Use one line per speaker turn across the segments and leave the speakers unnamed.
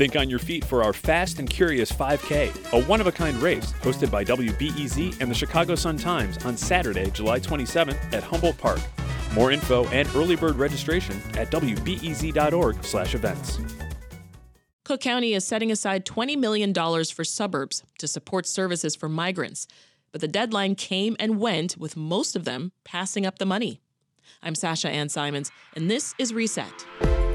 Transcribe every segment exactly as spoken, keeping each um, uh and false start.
Think on your feet for our Fast and Curious five K, a one-of-a-kind race hosted by W B E Z and the Chicago Sun-Times on Saturday, July twenty-seventh at Humboldt Park. More info and early bird registration at w b e z dot org slash events.
Cook County is setting aside twenty million dollars for suburbs to support services for migrants, but the deadline came and went, with most of them passing up the money. I'm Sasha Ann Simons, and this is Reset.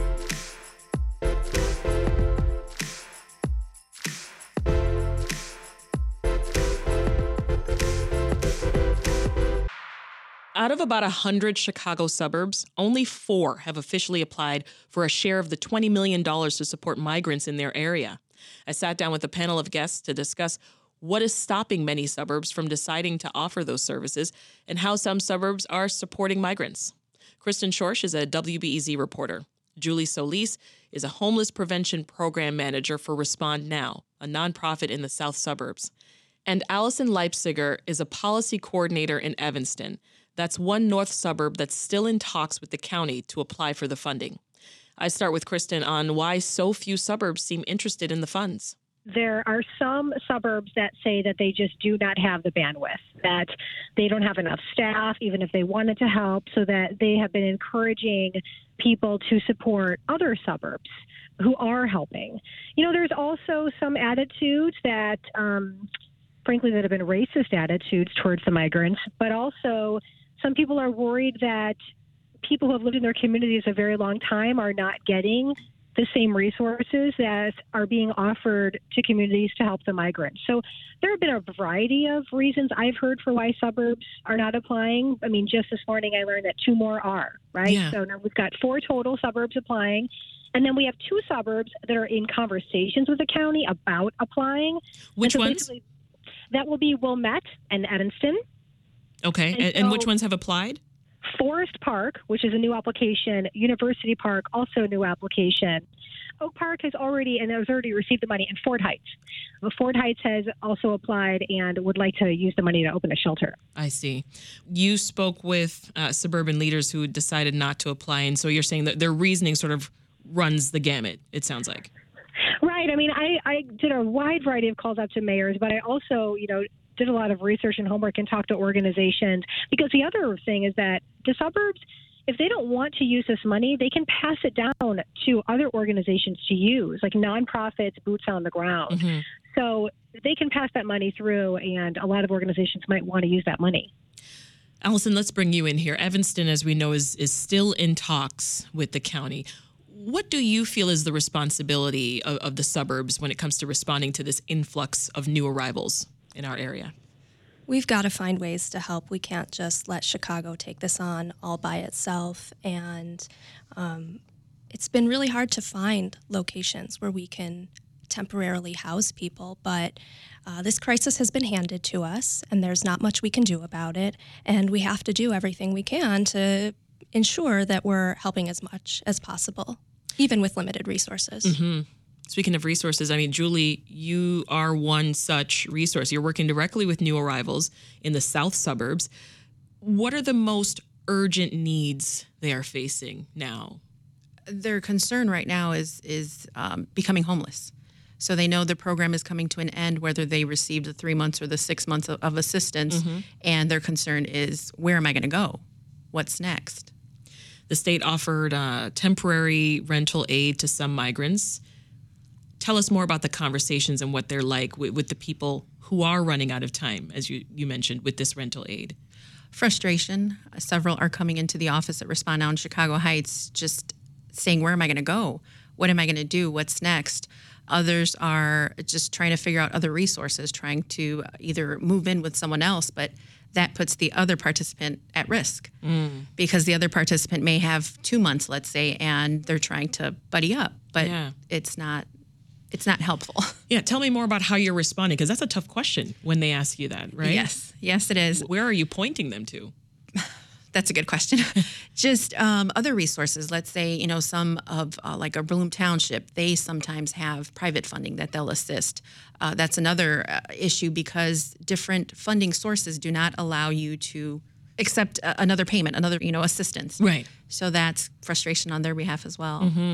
Out of about one hundred Chicago suburbs, only four have officially applied for a share of the twenty million dollars to support migrants in their area. I sat down with a panel of guests to discuss what is stopping many suburbs from deciding to offer those services and how some suburbs are supporting migrants. Kristen Schorsch is a W B E Z reporter. Julie Solis is a homeless prevention program manager for Respond Now, a nonprofit in the south suburbs. And Allison Leipziger is a policy coordinator in Evanston. That's one north suburb that's still in talks with the county to apply for the funding. I start with Kristen on why so few suburbs seem interested in the funds.
There are some suburbs that say that they just do not have the bandwidth, that they don't have enough staff, even if they wanted to help, so that they have been encouraging people to support other suburbs who are helping. You know, there's also some attitudes that, um, frankly, that have been racist attitudes towards the migrants, but also some people are worried that people who have lived in their communities a very long time are not getting the same resources that are being offered to communities to help the migrants. So there have been a variety of reasons I've heard for why suburbs are not applying. I mean, just this morning I learned that two more are, right?
Yeah.
So now we've got four total suburbs applying. And then we have two suburbs that are in conversations with the county about applying.
Which
so
ones?
That will be Wilmette and Evanston.
Okay, and,
and, so,
and which ones have applied?
Forest Park, which is a new application. University Park, also a new application. Oak Park has already, and has already received the money, and Ford Heights. But Ford Heights has also applied and would like to use the money to open a shelter.
I see. You spoke with uh, suburban leaders who decided not to apply, and so you're saying that their reasoning sort of runs the gamut, it sounds like.
Right. I mean, I, I did a wide variety of calls out to mayors, but I also, you know, did a lot of research and homework and talked to organizations, because the other thing is that the suburbs, if they don't want to use this money, they can pass it down to other organizations to use, like nonprofits, boots on the ground. Mm-hmm. So they can pass that money through, and a lot of organizations might want to use that money.
Allison, let's bring you in here. Evanston, as we know, is, is still in talks with the county. What do you feel is the responsibility of, of the suburbs when it comes to responding to this influx of new arrivals in our area?
We've got to find ways to help. We can't just let Chicago take this on all by itself. And um, it's been really hard to find locations where we can temporarily house people. But uh, this crisis has been handed to us, and there's not much we can do about it. And we have to do everything we can to ensure that we're helping as much as possible, even with limited resources.
Mm-hmm. Speaking of resources, I mean, Julie, you are one such resource. You're working directly with new arrivals in the south suburbs. What are the most urgent needs they are facing now?
Their concern right now is is um, becoming homeless. So they know the program is coming to an end, whether they received the three months or the six months of, of assistance. Mm-hmm. And their concern is, where am I going to go? What's next?
The state offered uh, temporary rental aid to some migrants. Tell us more about the conversations and what they're like with, with the people who are running out of time, as you, you mentioned, with this rental aid.
Frustration. Several are coming into the office at Respond Now in Chicago Heights just saying, where am I going to go? What am I going to do? What's next? Others are just trying to figure out other resources, trying to either move in with someone else, but that puts the other participant at risk mm. because the other participant may have two months, let's say, and they're trying to buddy up, but yeah. it's not it's not helpful.
Yeah, tell me more about how you're responding, because that's a tough question when they ask you that, right?
Yes, yes, it is.
Where are you pointing them to?
That's a good question. Just um, other resources. Let's say, you know, some of uh, like a Bloom Township, they sometimes have private funding that they'll assist. Uh, that's another uh, issue because different funding sources do not allow you to accept uh, another payment, another, you know, assistance.
Right.
So that's frustration on their behalf as well.
Mm-hmm.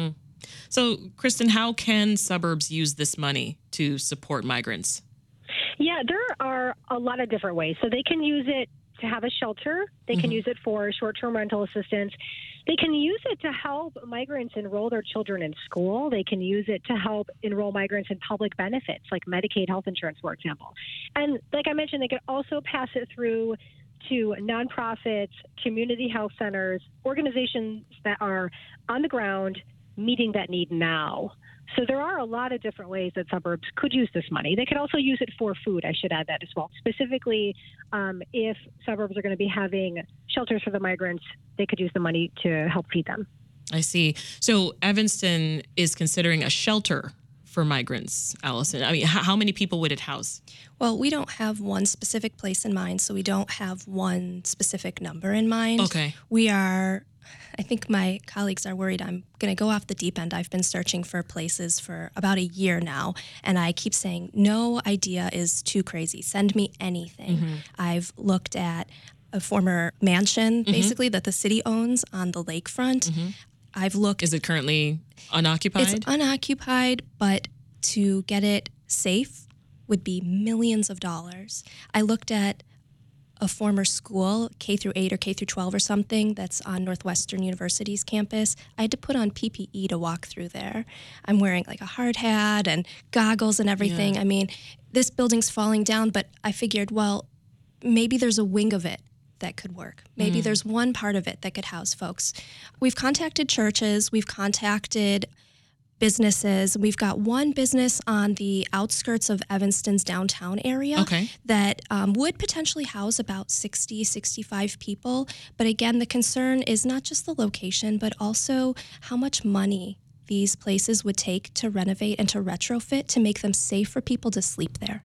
So, Kristen, how can suburbs use this money to support migrants?
Yeah, there are a lot of different ways. So they can use it to have a shelter. They can mm-hmm. use it for short-term rental assistance. They can use it to help migrants enroll their children in school. They can use it to help enroll migrants in public benefits, like Medicaid health insurance, for example. And like I mentioned, they could also pass it through to nonprofits, community health centers, organizations that are on the ground meeting that need now. So there are a lot of different ways that suburbs could use this money. They could also use it for food. I should add that as well. Specifically, um, if suburbs are going to be having shelters for the migrants, they could use the money to help feed them.
I see. So Evanston is considering a shelter for migrants, Allison. I mean, how, how many people would it house?
Well, we don't have one specific place in mind, so we don't have one specific number in mind.
Okay.
We are... I think my colleagues are worried I'm going to go off the deep end. I've been searching for places for about a year now, and I keep saying, no idea is too crazy. Send me anything. Mm-hmm. I've looked at a former mansion, mm-hmm. basically, that the city owns on the lakefront. Mm-hmm. I've looked...
Is it currently unoccupied?
It's unoccupied, but to get it safe would be millions of dollars. I looked at a former school, K through eight or K through twelve or something, that's on Northwestern University's campus. I had to put on P P E to walk through there. I'm wearing like a hard hat and goggles and everything. Yeah. I mean, this building's falling down, but I figured, well, maybe there's a wing of it that could work. Maybe mm. there's one part of it that could house folks. We've contacted churches. We've contacted businesses. We've got one business on the outskirts of Evanston's downtown area
okay.
that um, would potentially house about sixty, sixty-five people. But again, the concern is not just the location, but also how much money these places would take to renovate and to retrofit to make them safe for people to sleep there.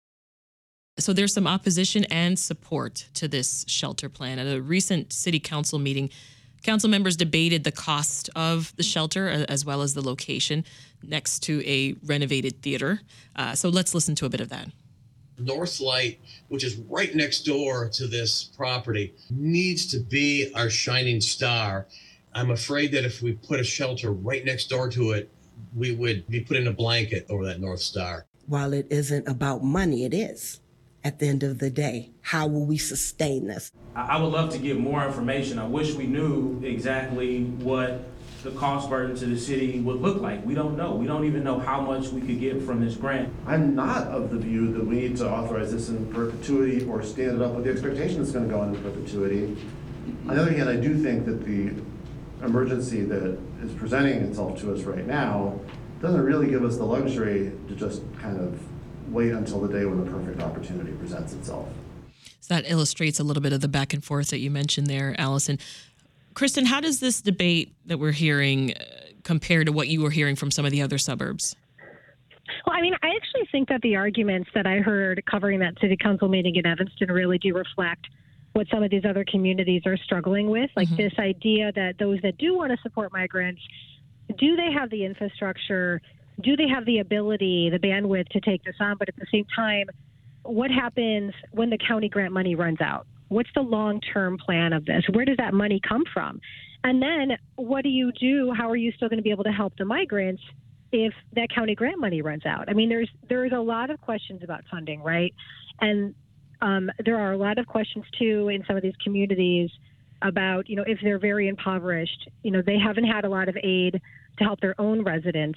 So there's some opposition and support to this shelter plan. At a recent city council meeting, council members debated the cost of the shelter as well as the location next to a renovated theater. Uh, so let's listen to a bit of that.
Northlight, which is right next door to this property, needs to be our shining star. I'm afraid that if we put a shelter right next door to it, we would be putting a blanket over that North Star.
While it isn't about money, it is. At the end of the day, how will we sustain this?
I would love to get more information. I wish we knew exactly what the cost burden to the city would look like. We don't know. We don't even know how much we could get from this grant.
I'm not of the view that we need to authorize this in perpetuity or stand it up with the expectation it's going to go into perpetuity. On the other hand, I do think that the emergency that is presenting itself to us right now doesn't really give us the luxury to just kind of wait until the day when the perfect opportunity presents itself.
So that illustrates a little bit of the back and forth that you mentioned there, Allison. Kristen, how does this debate that we're hearing uh, compare to what you were hearing from some of the other suburbs?
Well, I mean, I actually think that the arguments that I heard covering that city council meeting in Evanston really do reflect what some of these other communities are struggling with, like mm-hmm. this idea that those that do want to support migrants, do they have the infrastructure? Do they have the ability, the bandwidth to take this on? But at the same time, what happens when the county grant money runs out? What's the long-term plan of this? Where does that money come from? And then what do you do? How are you still going to be able to help the migrants if that county grant money runs out? I mean, there's there's a lot of questions about funding, right? And um, there are a lot of questions, too, in some of these communities about, you know, if they're very impoverished, you know, they haven't had a lot of aid to help their own residents.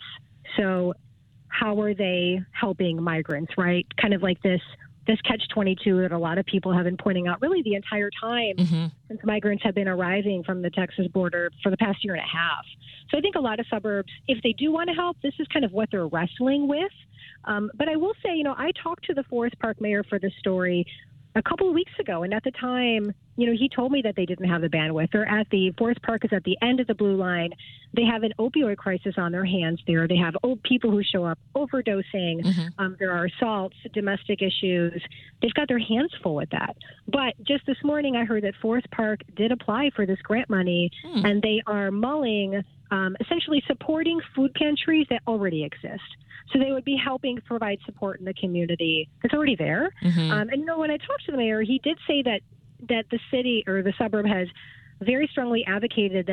So how are they helping migrants, right? Kind of like this this catch twenty-two that a lot of people have been pointing out really the entire time mm-hmm. since migrants have been arriving from the Texas border for the past year and a half. So I think a lot of suburbs, if they do want to help, this is kind of what they're wrestling with. Um, but I will say, you know, I talked to the Forest Park mayor for this story a couple of weeks ago, and at the time, you know, he told me that they didn't have the bandwidth. They're at the Forest Park is at the end of the blue line. They have an opioid crisis on their hands there. They have old people who show up overdosing. Mm-hmm. Um, there are assaults, domestic issues. They've got their hands full with that. But just this morning, I heard that Forest Park did apply for this grant money, mm. and they are mulling, um, essentially supporting food pantries that already exist. So they would be helping provide support in the community that's already there. Mm-hmm. Um, and, you know, when I talked to the mayor, he did say that that the city or the suburb has very strongly advocated that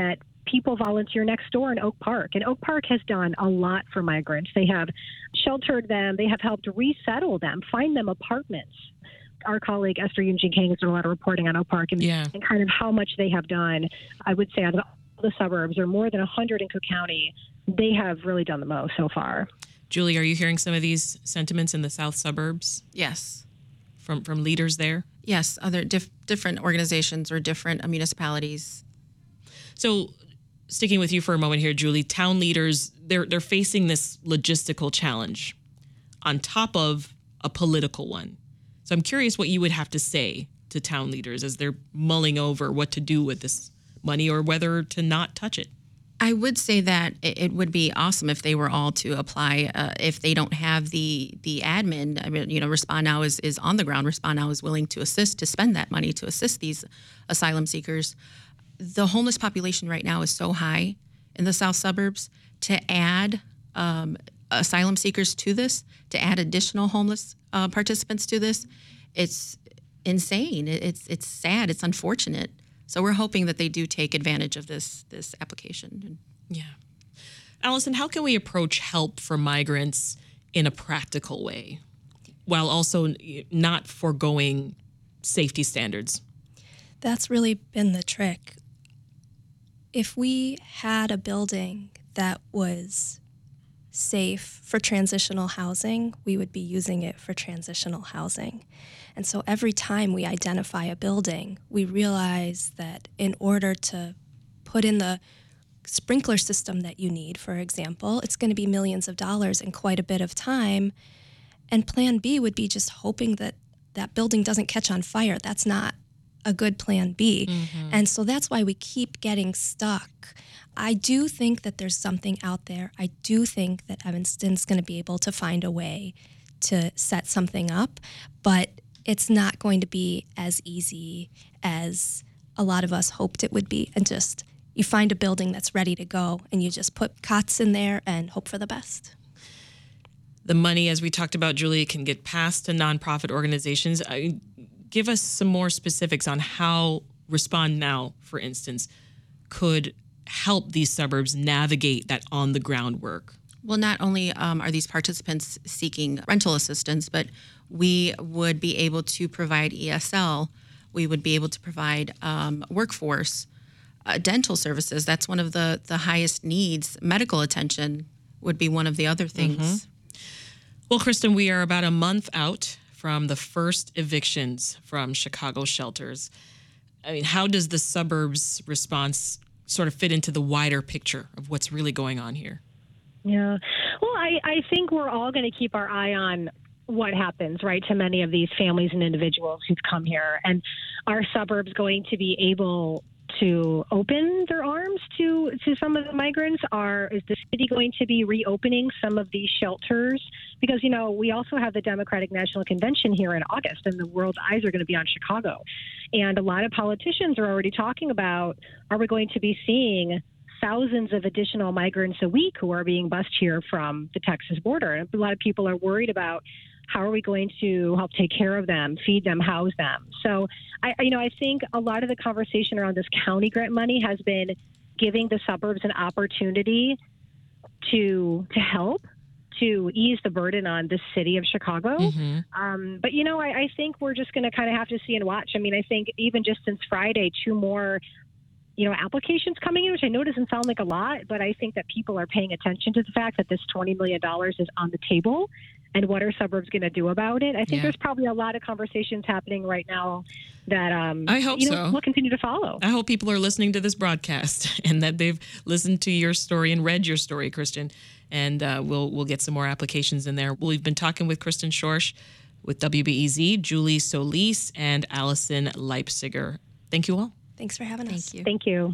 people volunteer next door in Oak Park. And Oak Park has done a lot for migrants. They have sheltered them. They have helped resettle them, find them apartments. Our colleague Esther Eugene King has done a lot of reporting on Oak Park and,
yeah.
and kind of how much they have done. I would say out of all the suburbs, or more than one hundred in Cook County, they have really done the most so far.
Julie, are you hearing some of these sentiments in the south suburbs?
Yes.
From from leaders there?
Yes, other dif- different organizations or different uh, municipalities.
So sticking with you for a moment here, Julie, town leaders, they're they're facing this logistical challenge on top of a political one. So I'm curious what you would have to say to town leaders as they're mulling over what to do with this money or whether to not touch it.
I would say that it would be awesome if they were all to apply. Uh, if they don't have the the admin, I mean, you know, Respond Now is, is on the ground. Respond Now is willing to assist, to spend that money to assist these asylum seekers. The homeless population right now is so high in the south suburbs. To add um, asylum seekers to this, to add additional homeless uh, participants to this, it's insane. It's it's sad. It's unfortunate. So we're hoping that they do take advantage of this this application.
Yeah. Allison, how can we approach help for migrants in a practical way while also not foregoing safety standards?
That's really been the trick. If we had a building that was safe for transitional housing, we would be using it for transitional housing. And so every time we identify a building, we realize that in order to put in the sprinkler system that you need, for example, it's going to be millions of dollars and quite a bit of time. And plan B would be just hoping that that building doesn't catch on fire. That's not a good plan B. Mm-hmm. And so that's why we keep getting stuck. I do think that there's something out there. I do think that Evanston's going to be able to find a way to set something up, but it's not going to be as easy as a lot of us hoped it would be. And just, you find a building that's ready to go and you just put cots in there and hope for the best.
The money, as we talked about, Julie, can get passed to nonprofit organizations. I, give us some more specifics on how Respond Now, for instance, could help these suburbs navigate that on-the-ground work.
Well, not only um, are these participants seeking rental assistance, but we would be able to provide E S L. We would be able to provide um, workforce, uh, dental services. That's one of the, the highest needs. Medical attention would be one of the other things.
Mm-hmm. Well, Kristen, we are about a month out from the first evictions from Chicago shelters. I mean, how does the suburbs response sort of fit into the wider picture of what's really going on here?
Yeah. Well, I, I think we're all going to keep our eye on what happens, right, to many of these families and individuals who've come here. And are suburbs going to be able to open their arms to, to some of the migrants? Are, is the city going to be reopening some of these shelters? Because, you know, we also have the Democratic National Convention here in August, and the world's eyes are going to be on Chicago. And a lot of politicians are already talking about, are we going to be seeing thousands of additional migrants a week who are being bused here from the Texas border? And a lot of people are worried about, how are we going to help take care of them, feed them, house them? So, I, you know, I think a lot of the conversation around this county grant money has been giving the suburbs an opportunity to to help, to ease the burden on the city of Chicago. Mm-hmm. Um, but, you know, I, I think we're just going to kind of have to see and watch. I mean, I think even just since Friday, two more you know, applications coming in, which I know doesn't sound like a lot, but I think that people are paying attention to the fact that this twenty million dollars is on the table and what are suburbs going to do about it. I think yeah. there's probably a lot of conversations happening right now that um,
I hope
you know,
so.
we'll continue to follow.
I hope people are listening to this broadcast and that they've listened to your story and read your story, Kristen, and uh, we'll we'll get some more applications in there. We've been talking with Kristen Schorsch with W B E Z, Julie Solis, and Allison Leipziger. Thank you all.
Thanks for having us.
Thank you.
Thank you.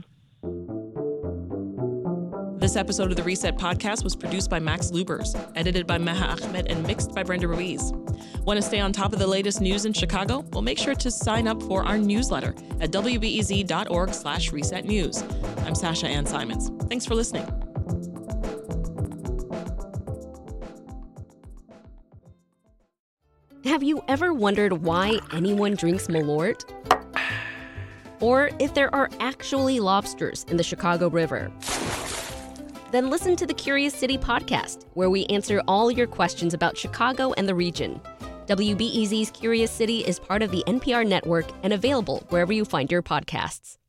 This episode of the Reset Podcast was produced by Max Lubers, edited by Meha Ahmed, and mixed by Brenda Ruiz. Want to stay on top of the latest news in Chicago? Well, make sure to sign up for our newsletter at W B E Z dot org slash reset news. I'm Sasha Ann Simons. Thanks for listening.
Have you ever wondered why anyone drinks Malort? or if there are actually lobsters in the Chicago River. Then listen to the Curious City podcast, where we answer all your questions about Chicago and the region. W B E Z's Curious City is part of the N P R network and available wherever you find your podcasts.